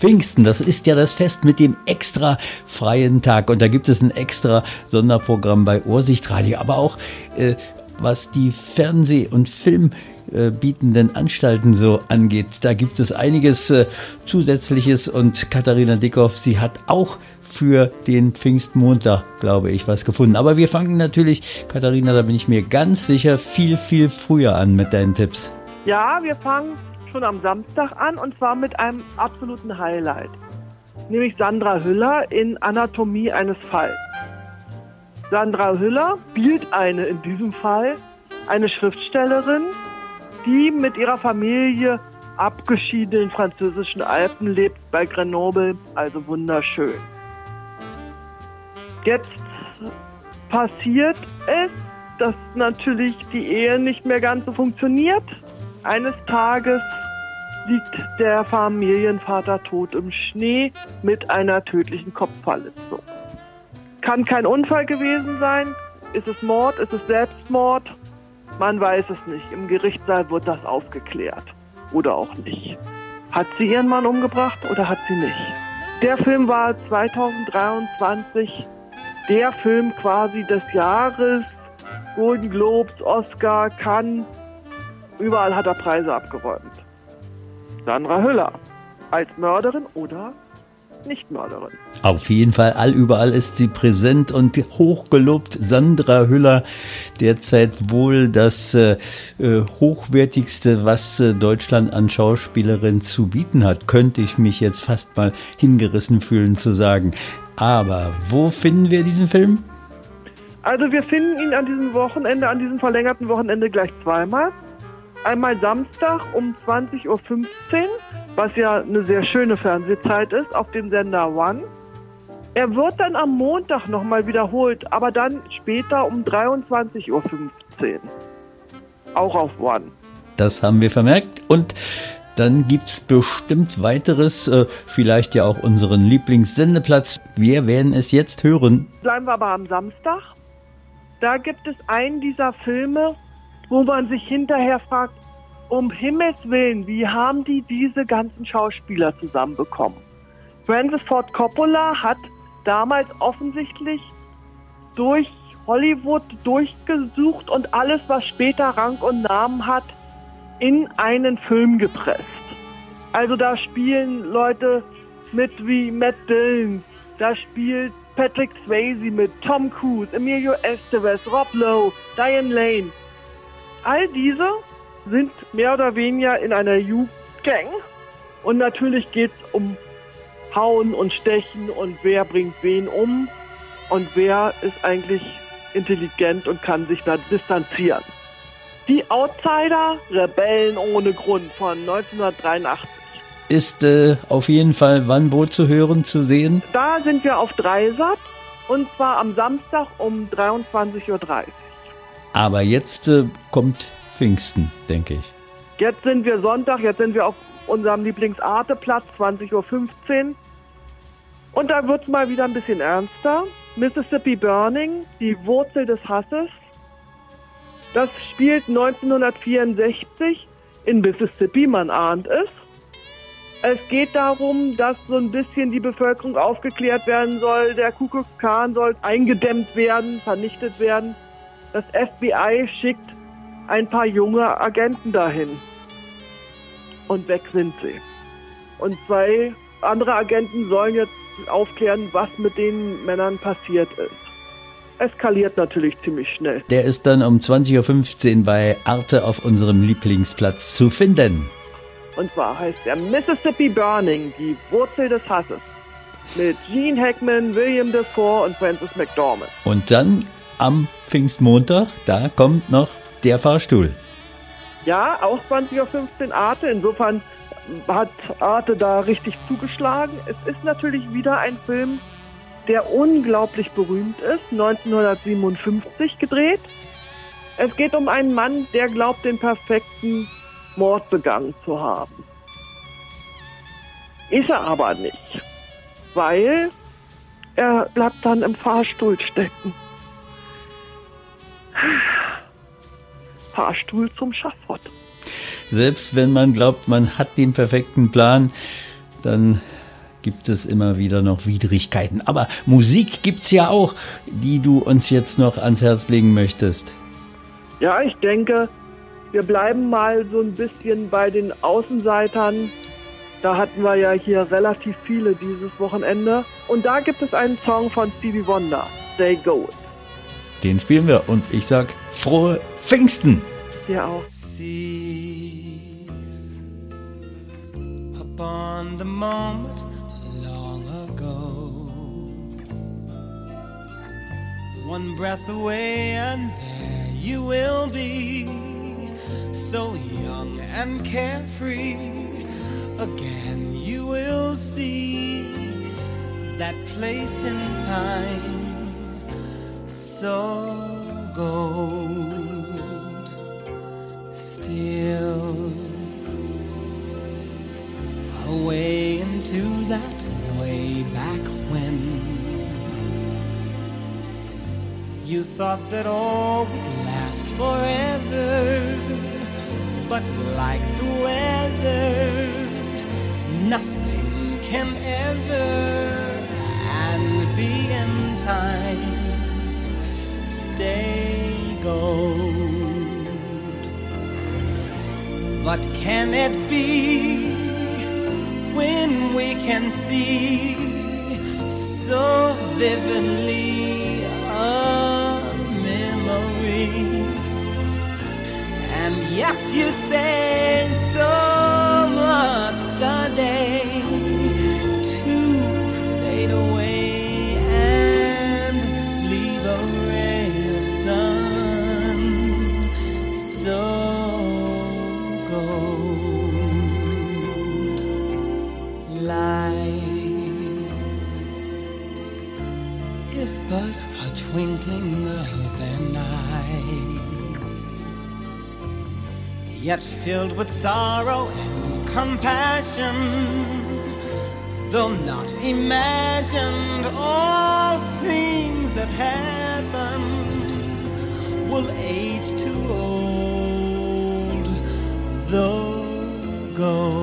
Pfingsten, das ist ja das Fest mit dem extra freien Tag. Und da gibt es ein extra Sonderprogramm bei Ursichtradio. Aber auch was die Fernseh- und Filmbietenden Anstalten so angeht, da gibt es einiges Zusätzliches. Und Katharina Dickhoff, sie hat auch für den Pfingstmontag, glaube ich, was gefunden. Aber wir fangen natürlich, Katharina, da bin ich mir ganz sicher, viel, viel früher an mit deinen Tipps. Ja, wir fangen schon am Samstag an und zwar mit einem absoluten Highlight. Nämlich Sandra Hüller in Anatomie eines Falls. Sandra Hüller spielt in diesem Fall eine Schriftstellerin, die mit ihrer Familie abgeschieden in den französischen Alpen lebt, bei Grenoble, also wunderschön. Jetzt passiert es, dass natürlich die Ehe nicht mehr ganz so funktioniert. Eines Tages liegt der Familienvater tot im Schnee mit einer tödlichen Kopfverletzung. Kann kein Unfall gewesen sein. Ist es Mord? Ist es Selbstmord? Man weiß es nicht. Im Gerichtssaal wird das aufgeklärt. Oder auch nicht. Hat sie ihren Mann umgebracht oder hat sie nicht? Der Film war 2023 der Film quasi des Jahres. Golden Globes, Oscar, Cannes. Überall hat er Preise abgeräumt. Sandra Hüller. Als Mörderin oder nicht Mörderin. Auf jeden Fall, überall ist sie präsent und hochgelobt. Sandra Hüller, derzeit wohl das hochwertigste, was Deutschland an Schauspielerin zu bieten hat, könnte ich mich jetzt fast mal hingerissen fühlen zu sagen. Aber wo finden wir diesen Film? Also wir finden ihn an diesem Wochenende, an diesem verlängerten Wochenende gleich zweimal. Einmal Samstag um 20.15 Uhr, was ja eine sehr schöne Fernsehzeit ist, auf dem Sender One. Er wird dann am Montag nochmal wiederholt, aber dann später um 23.15 Uhr. Auch auf One. Das haben wir vermerkt und dann gibt's bestimmt weiteres, vielleicht ja auch unseren Lieblingssendeplatz. Wir werden es jetzt hören. Bleiben wir aber am Samstag. Da gibt es einen dieser Filme, wo man sich hinterher fragt, um Himmels Willen, wie haben die diese ganzen Schauspieler zusammenbekommen? Francis Ford Coppola hat damals offensichtlich durch Hollywood durchgesucht und alles, was später Rang und Namen hat, in einen Film gepresst. Also da spielen Leute mit wie Matt Dillon, da spielt Patrick Swayze mit, Tom Cruise, Emilio Estevez, Rob Lowe, Diane Lane. All diese sind mehr oder weniger in einer Youth-Gang und natürlich geht es um Hauen und Stechen und wer bringt wen um und wer ist eigentlich intelligent und kann sich da distanzieren. Die Outsider, Rebellen ohne Grund von 1983. Ist auf jeden Fall wann wo zu hören, zu sehen? Da sind wir auf Dreisat und zwar am Samstag um 23.30 Uhr. Aber jetzt kommt Pfingsten, denke ich. Jetzt sind wir Sonntag, jetzt sind wir auf unserem Lieblings-Arte-Platz, 20.15 Uhr. Und da wird es mal wieder ein bisschen ernster. Mississippi Burning, die Wurzel des Hasses. Das spielt 1964 in Mississippi, man ahnt es. Es geht darum, dass so ein bisschen die Bevölkerung aufgeklärt werden soll. Der Ku Klux Klan soll eingedämmt werden, vernichtet werden. Das FBI schickt ein paar junge Agenten dahin. Und weg sind sie. Und 2 andere Agenten sollen jetzt aufklären, was mit den Männern passiert ist. Eskaliert natürlich ziemlich schnell. Der ist dann um 20.15 Uhr bei Arte auf unserem Lieblingsplatz zu finden. Und zwar heißt der Mississippi Burning, die Wurzel des Hasses. Mit Gene Hackman, William Dafoe und Frances McDormand. Und dann am Pfingstmontag, da kommt noch der Fahrstuhl. Ja, auch 20.15 Uhr Arte. Insofern hat Arte da richtig zugeschlagen. Es ist natürlich wieder ein Film, der unglaublich berühmt ist, 1957 gedreht. Es geht um einen Mann, der glaubt, den perfekten Mord begangen zu haben. Ist er aber nicht, weil er bleibt dann im Fahrstuhl stecken. Fahrstuhl zum Schafott. Selbst wenn man glaubt, man hat den perfekten Plan, dann gibt es immer wieder noch Widrigkeiten. Aber Musik gibt's ja auch, die du uns jetzt noch ans Herz legen möchtest. Ja, ich denke, wir bleiben mal so ein bisschen bei den Außenseitern. Da hatten wir ja hier relativ viele dieses Wochenende. Und da gibt es einen Song von Stevie Wonder, Stay Gold. Den spielen wir und ich sag frohe Pfingsten. Dir auch. Seize upon the moment long ago. One breath away and there you will be, so young and carefree. Again you will see that place in time, so gold. Still away into that way back when you thought that all would last forever, but like the weather, nothing can ever and be in time stay gold. But can it be when we can see so vividly a memory? And yes, you say so must the day to fade away and leave a ray of sun. So is but a twinkling of an eye, yet filled with sorrow and compassion, though not imagined. All things that happen will age too old, though go.